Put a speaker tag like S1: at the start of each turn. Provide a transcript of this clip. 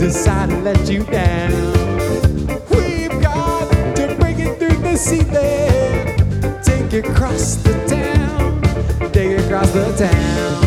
S1: decide to let you down. We've got to break it through the ceiling, take it across the town, take it across the town.